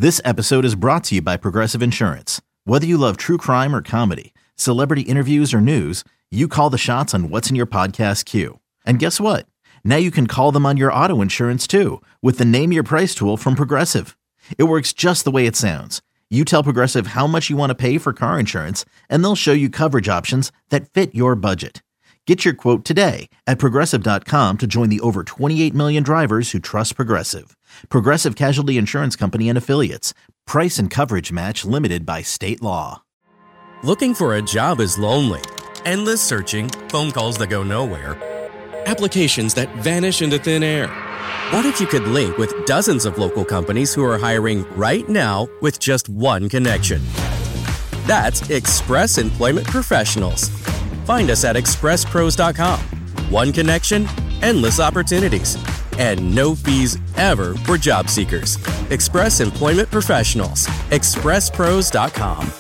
This episode is brought to you by Progressive Insurance. Whether you love true crime or comedy, celebrity interviews or news, you call the shots on what's in your podcast queue. And guess what? Now you can call them on your auto insurance too with the Name Your Price tool from Progressive. It works just the way it sounds. You tell Progressive how much you want to pay for car insurance, and they'll show you coverage options that fit your budget. Get your quote today at Progressive.com to join the over 28 million drivers who trust Progressive. Progressive Casualty Insurance Company and Affiliates. Price and coverage match limited by state law. Looking for a job is lonely. Endless searching, phone calls that go nowhere, applications that vanish into thin air. What if you could link with dozens of local companies who are hiring right now with just one connection? That's Express Employment Professionals. Find us at expresspros.com. One connection, endless opportunities, and no fees ever for job seekers. Express Employment Professionals. expresspros.com.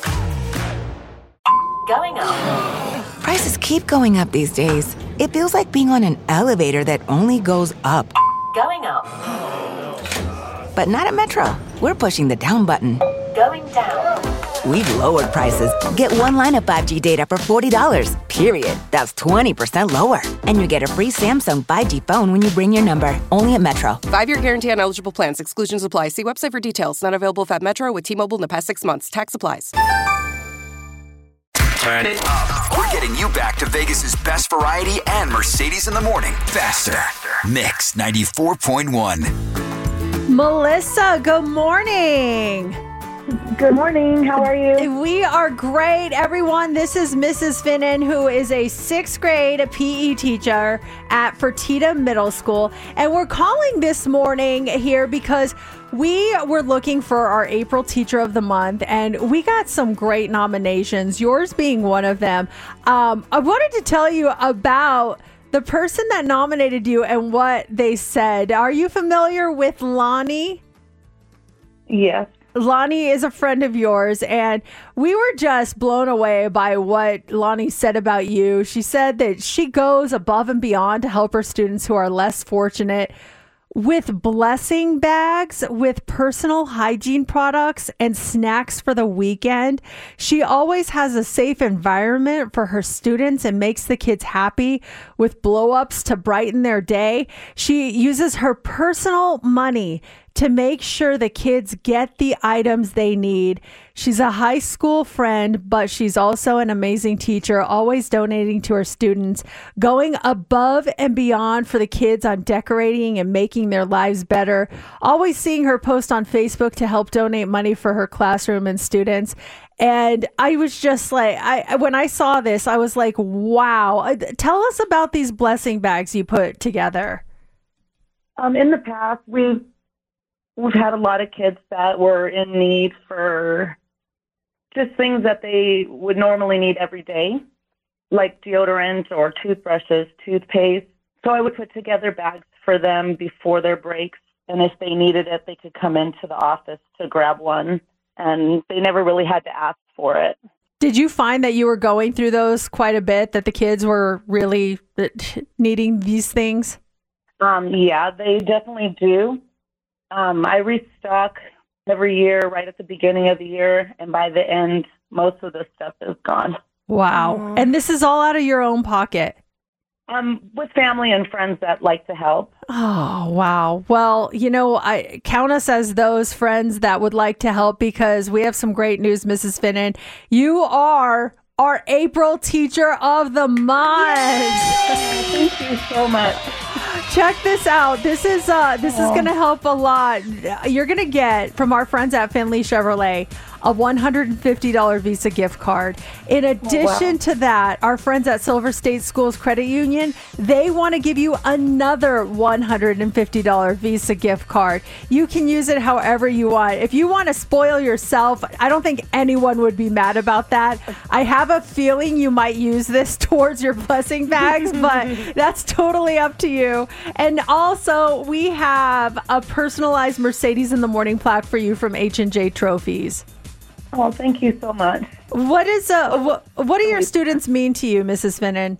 Going up. Prices keep going up these days. It feels like being on an elevator that only goes up. Going up. But not at Metro. We're pushing the down button. Going down. We've lowered prices. Get one line of 5G data for $40, period. That's 20% lower. And you get a free Samsung 5G phone when you bring your number. Only at Metro. 5-year guarantee on eligible plans. Exclusions apply. See website for details. Not available at Metro with T-Mobile in the past 6 months. Tax applies. Turn it up. We're getting you back to Vegas's best variety and Mercedes in the morning. Faster. Mix 94.1. Melissa, good morning. Good morning. How are you? We are great, everyone. This is Mrs. Finnan, who is a 6th grade PE teacher at Fertitta Middle School. And we're calling this morning here because we were looking for our April Teacher of the Month, and we got some great nominations, yours being one of them. I wanted to tell you about the person that nominated you and what they said. Are you familiar with Lonnie? Yes. Lonnie is a friend of yours, and we were just blown away by what Lonnie said about you. She said that she goes above and beyond to help her students who are less fortunate with blessing bags, with personal hygiene products and snacks for the weekend. She always has a safe environment for her students and makes the kids happy with blow-ups to brighten their day. She uses her personal money to make sure the kids get the items they need. She's a high school friend, but she's also an amazing teacher, always donating to her students, going above and beyond for the kids on decorating and making their lives better. Always seeing her post on Facebook to help donate money for her classroom and students. And I was just like, when I saw this, I was like, wow. Tell us about these blessing bags you put together. In the past, we've had a lot of kids that were in need for just things that they would normally need every day, like deodorant or toothbrushes, toothpaste. So I would put together bags for them before their breaks, and if they needed it, they could come into the office to grab one, and they never really had to ask for it. Did you find that you were going through those quite a bit, that the kids were really needing these things? Yeah, they definitely do. I restock every year right at the beginning of the year, and by the end, most of the stuff is gone. Wow. And this is all out of your own pocket? With family and friends that like to help. Oh, wow. Well, I count us as those friends that would like to help, because we have some great news, Mrs. Finnan. You are our April Teacher of the Month. Yay! Thank you so much. Check this out. This is going to help a lot. You're going to get from our friends at Finley Chevrolet a $150 Visa gift card. In addition to that, our friends at Silver State Schools Credit Union, they want to give you another $150 Visa gift card. You can use it however you want. If you want to spoil yourself, I don't think anyone would be mad about that. I have a feeling you might use this towards your blessing bags, but that's totally up to you. And also, we have a personalized Mercedes in the Morning plaque for you from H&J Trophies. Oh, thank you so much. What do your students mean to you, Mrs. Finnan?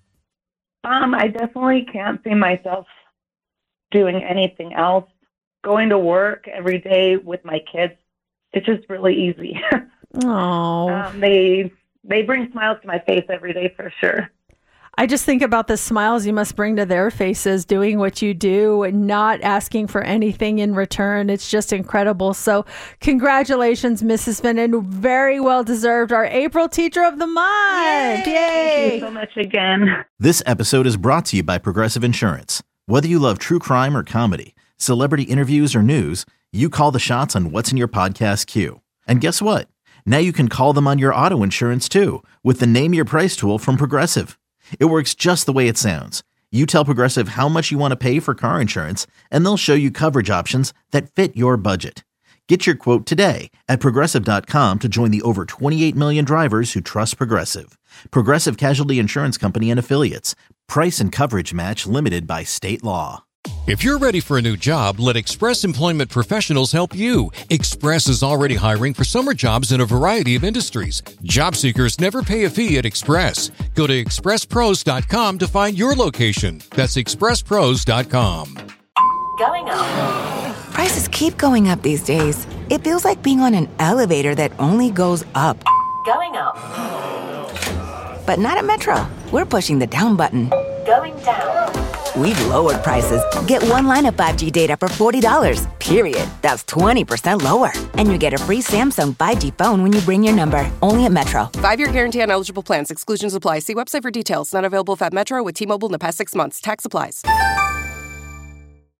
I definitely can't see myself doing anything else. Going to work every day with my kids it's just really easy. Oh, They bring smiles to my face every day for sure. I just think about the smiles you must bring to their faces doing what you do and not asking for anything in return. It's just incredible. So congratulations, Mrs. Finnan. Very well deserved. Our April Teacher of the Month. Yay! Thank you so much again. This episode is brought to you by Progressive Insurance. Whether you love true crime or comedy, celebrity interviews or news, you call the shots on what's in your podcast queue. And guess what? Now you can call them on your auto insurance too with the Name Your Price tool from Progressive. It works just the way it sounds. You tell Progressive how much you want to pay for car insurance, and they'll show you coverage options that fit your budget. Get your quote today at Progressive.com to join the over 28 million drivers who trust Progressive. Progressive Casualty Insurance Company and Affiliates. Price and coverage match limited by state law. If you're ready for a new job, let Express Employment Professionals help you. Express is already hiring for summer jobs in a variety of industries. Job seekers never pay a fee at Express. Go to expresspros.com to find your location. That's expresspros.com. Going up. Prices keep going up these days. It feels like being on an elevator that only goes up. Going up. But not at Metro. We're pushing the down button. Going down. We've lowered prices. Get one line of 5G data for $40, period. That's 20% lower. And you get a free Samsung 5G phone when you bring your number. Only at Metro. 5-year guarantee on eligible plans. Exclusions apply. See website for details. Not available if at Metro with T-Mobile in the past 6 months. Tax applies.